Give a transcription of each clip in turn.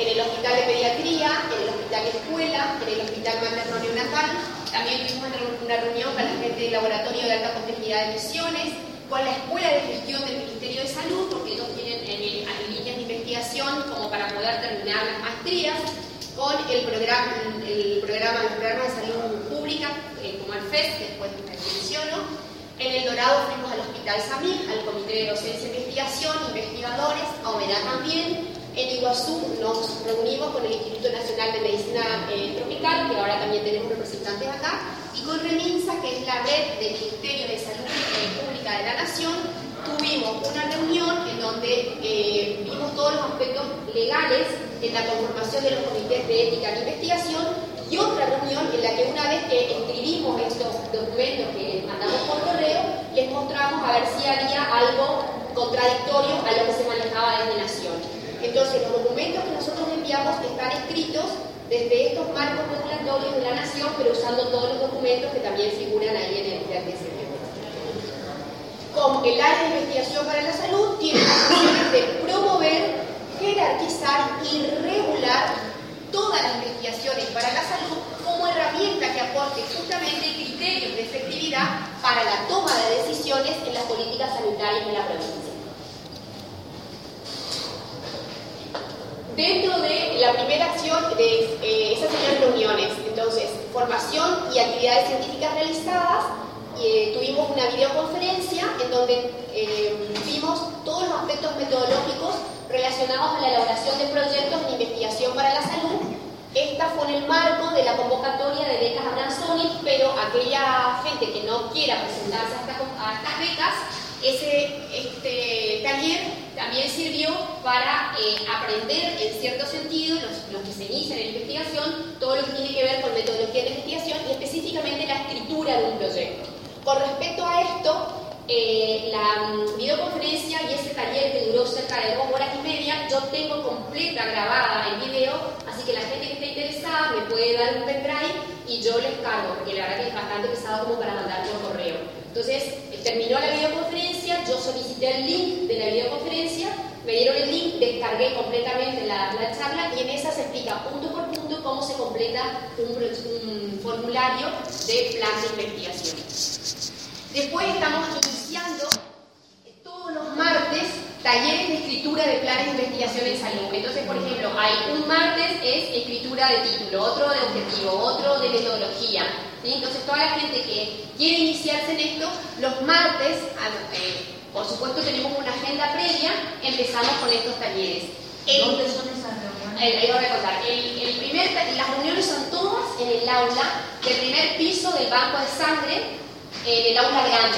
en el hospital de pediatría, en el hospital escuela, en el hospital materno neonatal. También tuvimos una reunión con la gente del laboratorio de alta complejidad de Misiones, con la escuela de gestión del Ministerio de Salud, porque ellos tienen líneas de investigación como para poder terminar las maestrías, con los programas de salud pública, como el FES, que después menciono. En El Dorado fuimos al Hospital Samil, al Comité de Docencia e Investigación, investigadores, a OMEDA también. En Iguazú nos reunimos con el Instituto Nacional de Medicina Tropical, que ahora también tenemos representantes acá, y con REMINSA, que es la red del Ministerio de Salud Pública de la Nación. Tuvimos una reunión en donde vimos todos los aspectos legales en la conformación de los comités de ética de investigación, y otra reunión en la que una vez que escribimos estos documentos que mandamos por correo, les mostramos a ver si había algo contradictorio a lo que se manejaba desde Nación. Entonces, los documentos que nosotros enviamos están escritos desde estos marcos regulatorios de la Nación, pero usando todos los documentos que también figuran ahí en el DRTC. Como el área de investigación para la salud tiene la función de promover, jerarquizar y regular todas las investigaciones para la salud como herramienta que aporte justamente criterios de efectividad para la toma de decisiones en las políticas sanitarias de la provincia. Dentro de la primera acción, esas serían reuniones, entonces, formación y actividades científicas realizadas. Tuvimos una videoconferencia en donde vimos todos los aspectos metodológicos relacionados a la elaboración de proyectos de investigación para la salud. Esta fue en el marco de la convocatoria de becas Abranzoni, pero aquella gente que no quiera presentarse a estas becas, este taller también sirvió para aprender en cierto sentido, los que se inician en investigación, todo lo que tiene que ver con metodología de investigación y específicamente la escritura de un proyecto. Con respecto a esto, la videoconferencia y ese taller que duró cerca de 2 horas y media, yo tengo completa grabada en video, así que la gente que esté interesada me puede dar un pendrive y yo les cargo, porque la verdad que es bastante pesado como para mandar por correo. Entonces, terminó la videoconferencia, yo solicité el link de la videoconferencia, me dieron el link, descargué completamente la charla y en esa se explica punto por punto cómo se completa un formulario de plan de investigación. Después estamos iniciando todos los martes talleres de escritura de planes de investigación en salud. Entonces, por ejemplo, hay un martes es escritura de título, otro de objetivo, otro de metodología. ¿Sí? Entonces, toda la gente que quiere iniciarse en esto, los martes, por supuesto, tenemos una agenda previa, empezamos con estos talleres. ¿Dónde son esas reuniones? Voy a contar. Las reuniones son todas en el aula del primer piso del banco de sangre, en el aula grande.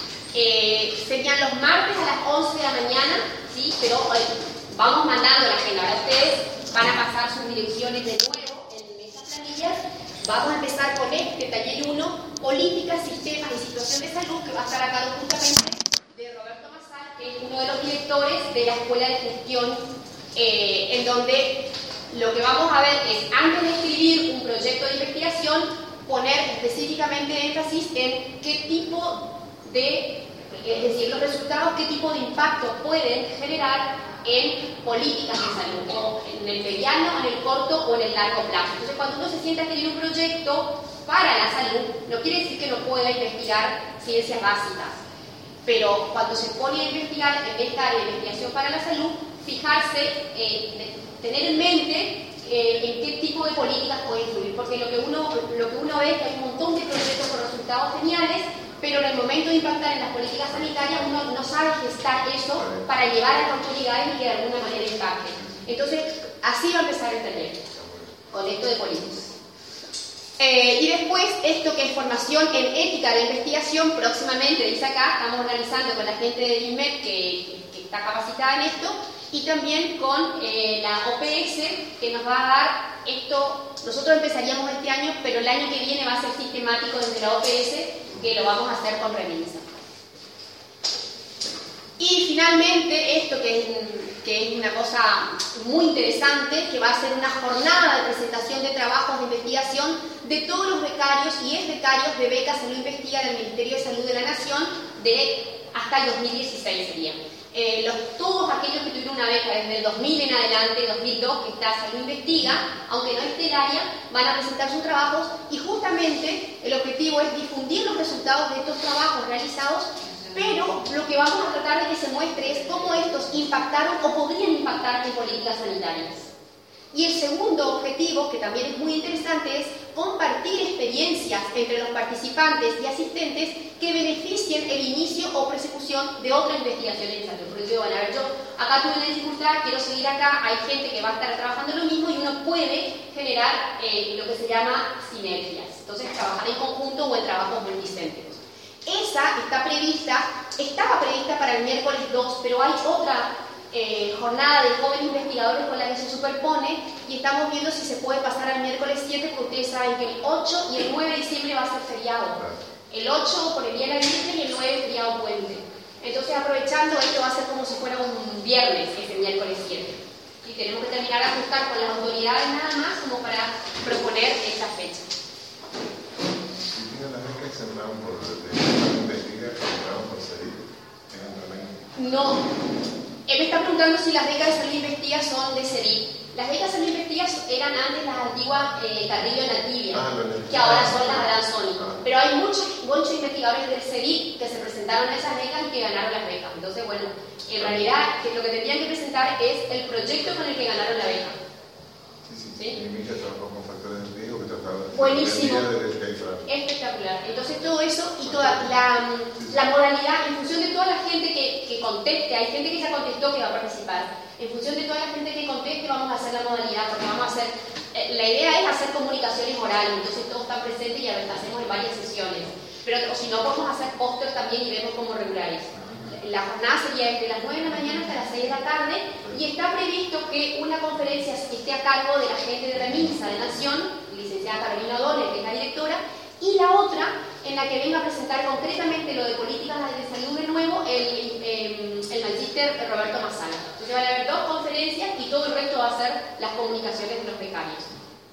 Serían los martes a las 11 de la mañana, ¿sí? Pero vamos mandando la agenda. Ahora ustedes van a pasar sus direcciones de nuevo en estas planillas. Vamos a empezar con este taller 1, políticas, sistemas y situación de salud, que va a estar a cargo justamente de Roberto Mazal, que es uno de los directores de la Escuela de Gestión, en donde lo que vamos a ver es, antes de escribir un proyecto de investigación, poner específicamente énfasis en qué tipo de, es decir, los resultados, qué tipo de impacto pueden generar en políticas de salud, o en el mediano, en el corto o en el largo plazo. Entonces, cuando uno se sienta a escribir un proyecto para la salud, no quiere decir que no pueda investigar ciencias básicas, pero cuando se pone a investigar en esta área de investigación para la salud, fijarse, tener en mente en qué tipo de políticas puede influir, porque lo que uno ve es que hay un montón de proyectos con resultados geniales, pero en el momento de impactar en las políticas sanitarias uno no sabe gestar eso para llevar a las autoridades y que de alguna manera impacte. Entonces, así va a empezar el taller, con esto de políticas. Y después, esto que es formación en ética de investigación, próximamente, dice acá, estamos organizando con la gente de INMED que está capacitada en esto, y también con la OPS, que nos va a dar esto. Nosotros empezaríamos este año, pero el año que viene va a ser sistemático desde la OPS, que lo vamos a hacer con REMINSA. Y finalmente, esto que es una cosa muy interesante, que va a ser una jornada de presentación de trabajos de investigación de todos los becarios y exbecarios de becas Salud Investiga del Ministerio de Salud de la Nación hasta el 2016 sería. Todos aquellos que tuvieron una beca desde el 2000 en adelante, 2002, que está Salud Investiga, aunque no esté el área, van a presentar sus trabajos y justamente el objetivo es difundir los resultados de estos trabajos realizados, pero lo que vamos a tratar de que se muestre es cómo estos impactaron o podrían impactar en políticas sanitarias. Y el segundo objetivo, que también es muy interesante, es compartir experiencias entre los participantes y asistentes que beneficien el inicio o persecución de otras investigaciones en salud. Porque bueno, a ver, yo acá tuve una dificultad, quiero seguir acá, hay gente que va a estar trabajando lo mismo y uno puede generar lo que se llama sinergias. Entonces, trabajar en conjunto o en trabajos multicéntricos. Esa estaba prevista para el miércoles 2, pero hay otra jornada de jóvenes investigadores con la que se superpone y estamos viendo si se puede pasar al miércoles 7, porque ustedes saben que el 8 y el 9 de diciembre va a ser feriado. El 8 por el día de la Virgen y el 9 feriado puente. Entonces, aprovechando, esto va a ser como si fuera un viernes, ese miércoles 7. Y tenemos que terminar de ajustar con las autoridades nada más como para proponer esta fecha. ¿Y tienen las becas que se entraron por investigar, que entraron por seguir? No. Me está preguntando si las becas de Salud Investiga son de CEDIC. Las becas de Salud Investiga eran antes las antiguas Carrillo Nativia, que ahora son las Aranzoni. Pero hay muchos investigadores del CEDIC que se presentaron a esas becas y que ganaron las becas. Entonces, bueno, en realidad lo que tendrían que presentar es el proyecto con el que ganaron la beca. Sí. Mi hija trabajó con factores de riesgo que trataba de... Buenísimo. Espectacular. Entonces todo eso y toda la modalidad, en función de toda la gente que conteste, hay gente que ya contestó que va a participar, en función de toda la gente que conteste vamos a hacer la modalidad, porque vamos a hacer, la idea es hacer comunicaciones orales, entonces todos están presentes y hacemos en varias sesiones, pero o si no podemos hacer póster también y vemos cómo regulares. La jornada sería desde las 9 de la mañana hasta las 6 de la tarde y está previsto que una conferencia esté a cargo de la gente de Reminsa de Nación, licenciada Carolina O'Donnell, que es la directora, y la otra en la que venga a presentar concretamente lo de políticas de salud de nuevo el magíster Roberto Massala. Entonces van a haber 2 conferencias y todo el resto va a ser las comunicaciones de los becarios.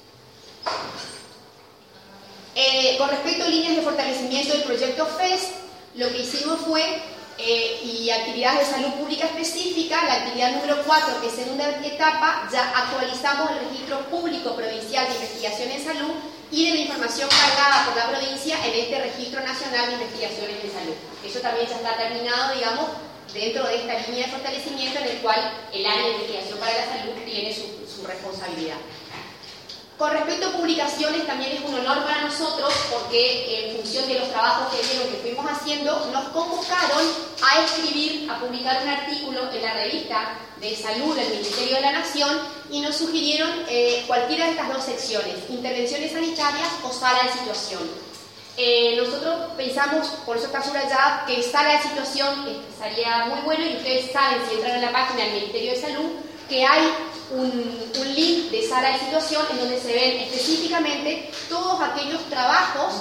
Con respecto a líneas de fortalecimiento del proyecto FEST, lo que hicimos fue y actividades de salud pública específica, la actividad número 4, que es segunda etapa, ya actualizamos el registro público provincial de investigación en salud y de la información cargada por la provincia en este registro nacional de investigaciones en salud. Eso también ya está terminado, digamos, dentro de esta línea de fortalecimiento en el cual el área de investigación para la salud tiene su responsabilidad. Con respecto a publicaciones, también es un honor para nosotros porque en función de los trabajos que vieron que fuimos haciendo, nos convocaron a escribir, a publicar un artículo en la revista de salud del Ministerio de la Nación y nos sugirieron cualquiera de estas 2 secciones, intervenciones sanitarias o sala de situación. Nosotros pensamos, por eso está subrayada, que sala de situación estaría muy bueno y ustedes saben, si entran en la página del Ministerio de Salud, que hay un link de sala de situación en donde se ven específicamente todos aquellos trabajos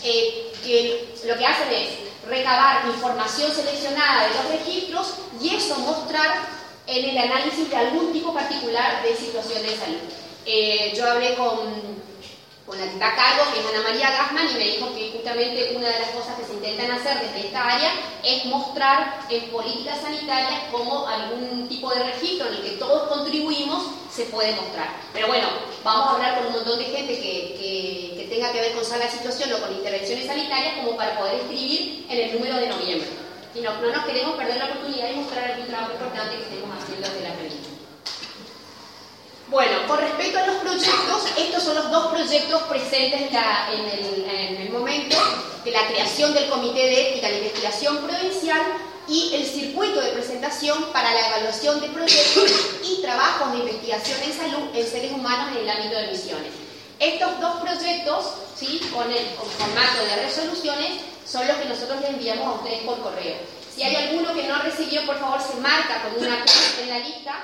que lo que hacen es recabar información seleccionada de los registros y eso mostrar en el análisis de algún tipo particular de situación de salud. Yo hablé con la que está a cargo, que es Ana María Gassman, y me dijo que justamente una de las cosas que se intentan hacer desde esta área es mostrar en políticas sanitarias cómo algún tipo de registro en el que todos contribuimos se puede mostrar. Pero bueno, vamos a hablar con un montón de gente que tenga que ver con sala de situación o con intervenciones sanitarias como para poder escribir en el número de noviembre. Si no nos queremos perder la oportunidad de mostrar algún trabajo importante que estemos haciendo desde la revista. Bueno, con respecto a los proyectos, estos son los 2 proyectos presentes en el momento de la creación del Comité de Ética de Investigación Provincial y el circuito de presentación para la evaluación de proyectos y trabajos de investigación en salud en seres humanos en el ámbito de misiones. Estos 2 proyectos, ¿sí?, con el formato de resoluciones, son los que nosotros les enviamos a ustedes por correo. Si hay alguno que no recibió, por favor se marca con una cruz en la lista.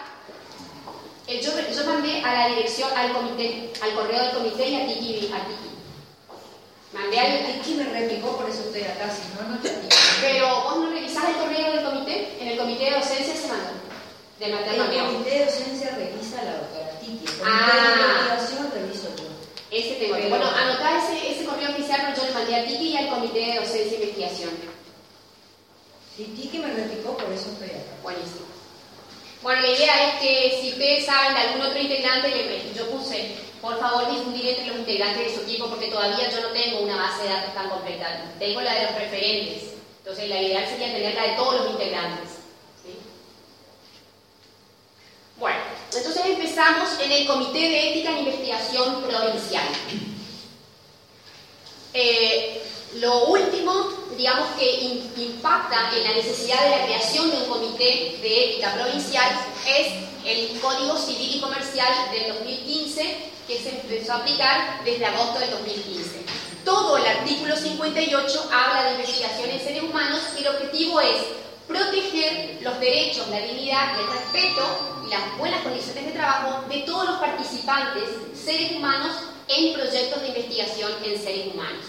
Yo mandé a la dirección, al comité, al correo del comité y a Tiki. Mandé al Tiki me replicó, por eso estoy acá, si no, no te digo. Pero vos no revisás el correo del comité, en el comité de docencia se mandó. El comité de docencia revisa la doctora Tiki. El comité de investigación reviso yo. Ese tengo. Bueno, anotá ese correo oficial, pero yo le mandé a Tiki y al comité de docencia e investigación. Sí, Tiki me replicó, por eso estoy acá. Buenísimo. Bueno, la idea es que si ustedes saben de algún otro integrante, yo puse, por favor, difundir entre los integrantes de su equipo, porque todavía yo no tengo una base de datos tan completa. Tengo la de los referentes. Entonces, la ideal sería tener la de todos los integrantes. ¿Sí? Bueno, entonces empezamos en el Comité de Ética en Investigación Provincial. Lo último, digamos, que impacta en la necesidad de la creación de un comité de ética provincial es el Código Civil y Comercial del 2015, que se empezó a aplicar desde agosto del 2015. Todo el artículo 58 habla de investigación en seres humanos y el objetivo es proteger los derechos, la dignidad y el respeto y las buenas condiciones de trabajo de todos los participantes, seres humanos, en proyectos de investigación en seres humanos.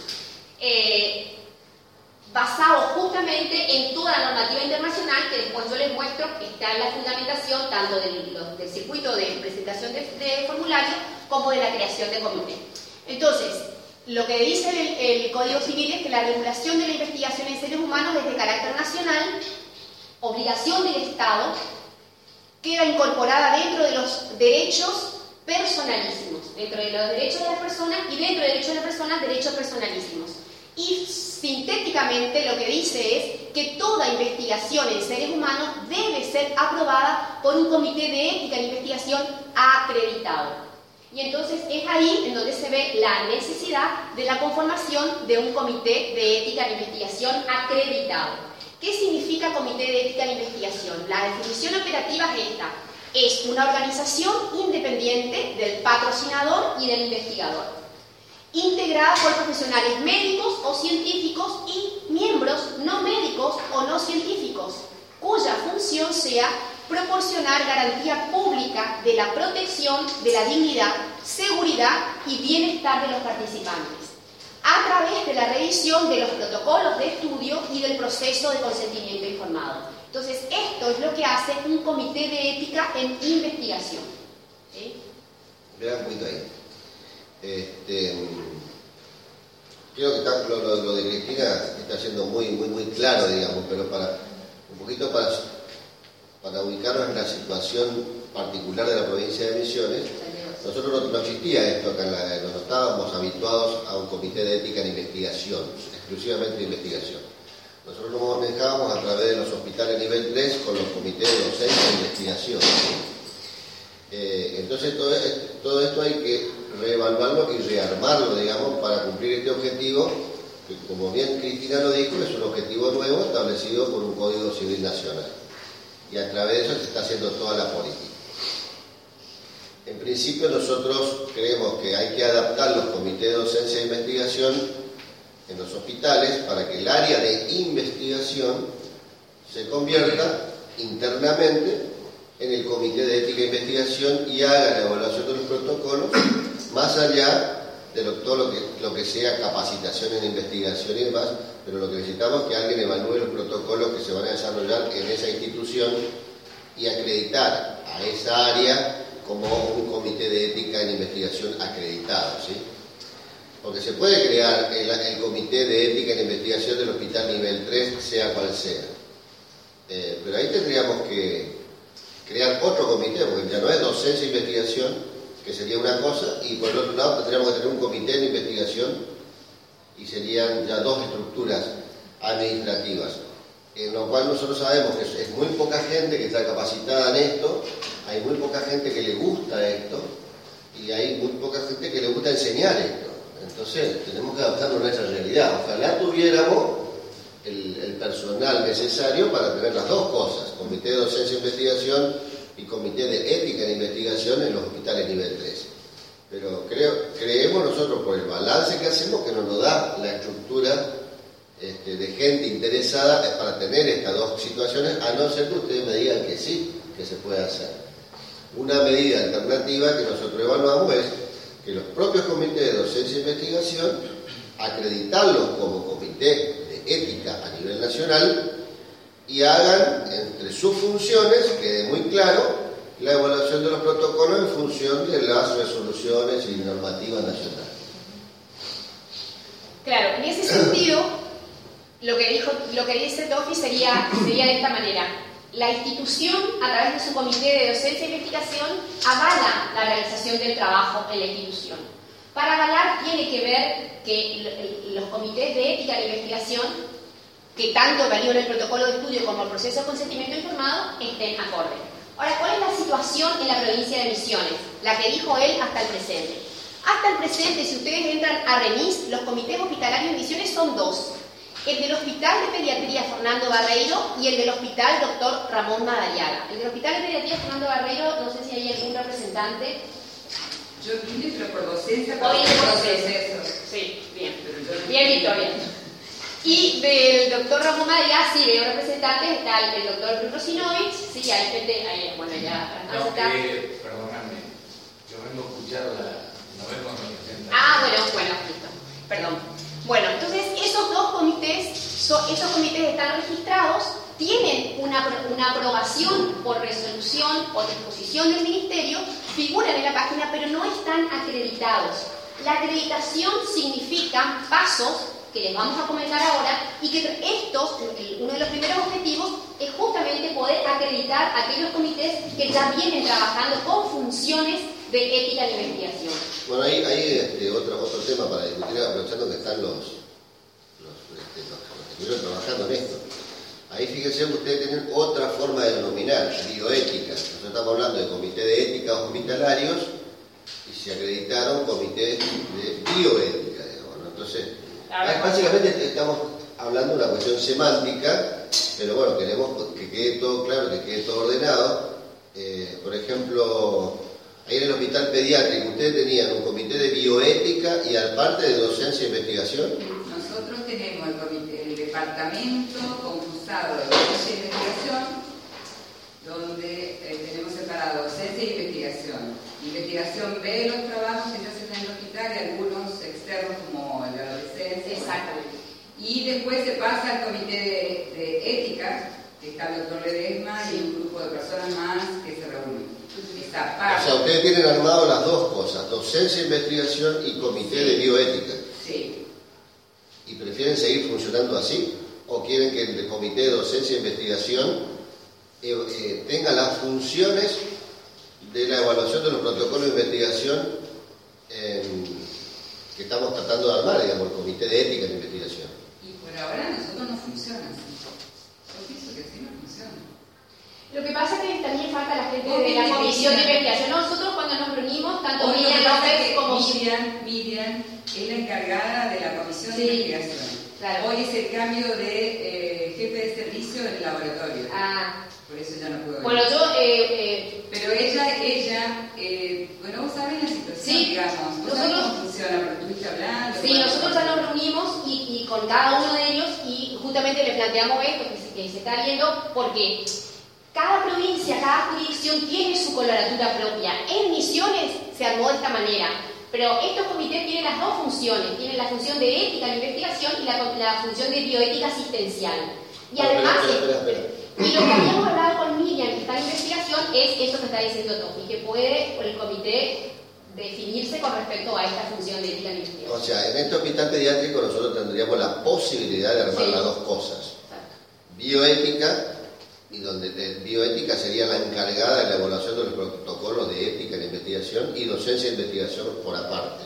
Basado justamente en toda la normativa internacional que después yo les muestro, que está en la fundamentación tanto del circuito de presentación de formulario como de la creación de comité. Entonces, lo que dice el Código Civil es que la regulación de la investigación en seres humanos es de carácter nacional, obligación del Estado, queda incorporada dentro de los derechos personalísimos, dentro de los derechos de las personas y dentro de derechos de las personas, derechos personalísimos. Y sintéticamente lo que dice es que toda investigación en seres humanos debe ser aprobada por un comité de ética en investigación acreditado. Y entonces es ahí en donde se ve la necesidad de la conformación de un comité de ética en investigación acreditado. ¿Qué significa comité de ética en investigación? La definición operativa es esta. Es una organización independiente del patrocinador y del investigador, integrada por profesionales médicos o científicos y miembros no médicos o no científicos, cuya función sea proporcionar garantía pública de la protección de la dignidad, seguridad y bienestar de los participantes, a través de la revisión de los protocolos de estudio y del proceso de consentimiento informado. Entonces, esto es lo que hace un comité de ética en investigación. ¿Sí? Vean un poquito ahí. Creo que lo de Cristina está siendo muy claro, digamos, pero un poquito para ubicarnos en la situación particular de la provincia de Misiones. Nosotros no existía esto acá, no estábamos habituados a un comité de ética en investigación, exclusivamente de investigación. Nosotros nos manejábamos a través de los hospitales nivel 3 con los comités de docencia de investigación. Entonces todo esto hay que reevaluarlo y rearmarlo, digamos, para cumplir este objetivo, que como bien Cristina lo dijo, es un objetivo nuevo establecido por un Código Civil Nacional. Y a través de eso se está haciendo toda la política. En principio nosotros creemos que hay que adaptar los comités de docencia e investigación en los hospitales para que el área de investigación se convierta internamente en el comité de ética e investigación y haga la evaluación de los protocolos más allá de todo lo que sea capacitación en investigación y demás, pero lo que necesitamos es que alguien evalúe los protocolos que se van a desarrollar en esa institución y acreditar a esa área como un comité de ética en investigación acreditado, ¿sí? Porque se puede crear el comité de ética en investigación del hospital nivel 3, sea cual sea. Pero ahí tendríamos que crear otro comité, porque ya no es docencia e investigación, que sería una cosa, y por el otro lado tendríamos que tener un comité de investigación y serían ya dos estructuras administrativas, en lo cual nosotros sabemos que es muy poca gente que está capacitada en esto, hay muy poca gente que le gusta esto y hay muy poca gente que le gusta enseñar esto. Entonces tenemos que adaptarnos a nuestra realidad. Ojalá tuviéramos el personal necesario para tener las dos cosas, comité de docencia e investigación y comité de ética en investigación en los hospitales nivel 3. Pero creemos nosotros, por el balance que hacemos, que no nos da la estructura de gente interesada para tener estas dos situaciones, a no ser que ustedes me digan que sí, que se puede hacer. Una medida alternativa que nosotros evaluamos es que los propios comités de docencia e investigación, acreditarlos como comité de ética a nivel nacional y hagan entre sus funciones, quede muy claro, la evaluación de los protocolos en función de las resoluciones y normativas nacionales. Claro, en ese sentido, lo que dice Tofi sería de esta manera. La institución, a través de su comité de docencia e investigación, avala la realización del trabajo en la institución. Para avalar tiene que ver que los comités de ética de investigación, que tanto evalúan el protocolo de estudio como el proceso de consentimiento informado, estén acorde. Ahora, ¿cuál es la situación en la provincia de Misiones? La que dijo él hasta el presente. Hasta el presente, si ustedes entran a REMIS, los comités hospitalarios de Misiones son dos. El del Hospital de Pediatría Fernando Barreiro y el del Hospital Dr. Ramón Madariaga. El del Hospital de Pediatría Fernando Barreiro, no sé si hay algún representante. Yo vine, pero por docencia. O vine por docencia. Sí, bien. Bien, Victoria. Y del doctor Ramón Madariaga, sí, veo representantes, está el doctor Rosinovich, sí, hay gente, bueno, ya. No, perdóname, yo vengo a escuchar no vengo a representar. Bueno, listo, perdón. Bueno, entonces esos dos comités, esos comités están registrados, tienen una aprobación por resolución o disposición del Ministerio, figuran en la página, pero no están acreditados. La acreditación significa pasos que les vamos a comentar ahora y que uno de los primeros objetivos es justamente poder acreditar a aquellos comités que ya vienen trabajando con funciones de ética de investigación. Bueno, hay otro tema para discutir, aprovechando que están los que estuvieron trabajando en esto. Ahí fíjense que ustedes tienen otra forma de denominar, bioética. Nosotros estamos hablando de comité de ética hospitalarios y se acreditaron comités de bioética, digamos, ¿no? Entonces, básicamente estamos hablando de una cuestión semántica, pero bueno, queremos que quede todo claro, que quede todo ordenado. Por ejemplo, ahí en el hospital pediátrico, ¿ustedes tenían un comité de bioética y aparte de docencia e investigación? Nosotros tenemos el departamento concursado de docencia e investigación, donde tenemos separado docencia e investigación. Investigación ve los trabajos que se hacen en el hospital y algunos externos como la adolescencia. Exactamente. Y después se pasa al comité de ética, que está el doctor Ledesma y un grupo de personas más que se reúnen. O sea, ustedes tienen armado las dos cosas, docencia, investigación y comité de bioética. Sí. ¿Y prefieren seguir funcionando así? ¿O quieren que el comité de docencia e investigación tenga las funciones de la evaluación de los protocolos de investigación que estamos tratando de armar, digamos, el comité de ética de investigación? Y por ahora nosotros no funciona así. Yo pienso que así no funciona. Lo que pasa es que también falta la gente de la comisión de investigación. Nosotros cuando nos reunimos, tanto Miriam López como Miriam es la encargada de la comisión de investigación. Claro. Hoy es el cambio de jefe de servicio del laboratorio. Por eso ya no puedo ver. Bueno, pero ella bueno, vos sabés la situación, sí, digamos. ¿Vos sabés cómo funciona? Porque estuviste hablando. Sí, nosotros ya nos reunimos y con cada uno de ellos y justamente le planteamos esto que se está viendo porque cada provincia, cada jurisdicción tiene su coloratura propia. En Misiones se armó de esta manera, pero estos comités tienen las dos funciones, tienen la función de ética de investigación y la función de bioética asistencial. Y además, y lo que habíamos hablado con Miriam, que está en investigación, es eso que está diciendo Tofi, que puede el comité definirse con respecto a esta función de ética de investigación. O sea, en este hospital pediátrico nosotros tendríamos la posibilidad de armar las dos cosas. Exacto. Bioética, y donde bioética sería la encargada de la evaluación de los protocolos de ética en investigación y docencia e investigación por aparte.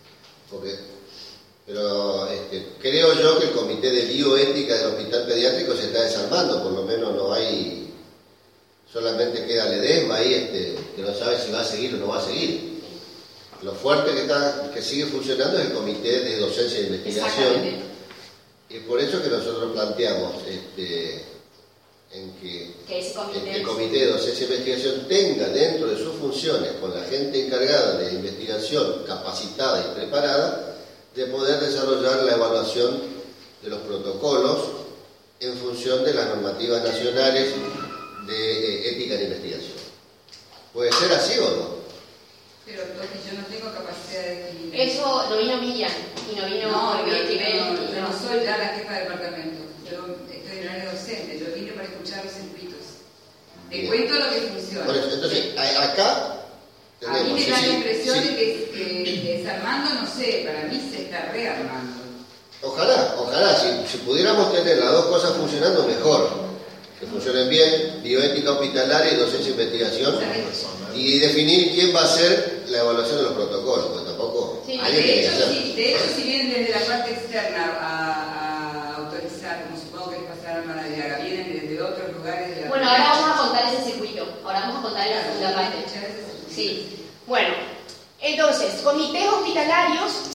Pero creo yo que el comité de bioética del hospital pediátrico se está desarmando, por lo menos no hay, solamente queda Ledesma ahí que no sabe si va a seguir o no va a seguir. Lo fuerte que sigue funcionando es el comité de docencia e investigación. Y por eso que nosotros planteamos en que el comité de docencia e investigación tenga dentro de sus funciones, con la gente encargada de investigación capacitada y preparada, de poder desarrollar la evaluación de los protocolos en función de las normativas nacionales de ética de investigación. ¿Puede ser así o no? Pero porque yo no tengo capacidad de definir. Eso no vino Miriam y no vino yo no soy ya la jefa de departamento. Yo estoy en área docente. Yo vine para escuchar los circuitos. Te cuento lo que funciona. Por eso, entonces, acá a mí me da la impresión de que desarmando, no sé, para mí se está rearmando. Ojalá, si pudiéramos tener las dos cosas funcionando mejor. que funcionen bien, bioética hospitalaria y docencia e investigación, y definir quién va a hacer la evaluación de los protocolos, porque tampoco Sí, alguien tiene que hacer. De hecho, si vienen desde la parte externa a autorizar, como supongo que les pasaron a la Diaga, vienen desde otros lugares de la Bueno, ahora vamos a contar ese circuito. Ahora vamos a contar la segunda parte. Sí. Bueno, entonces, comités hospitalarios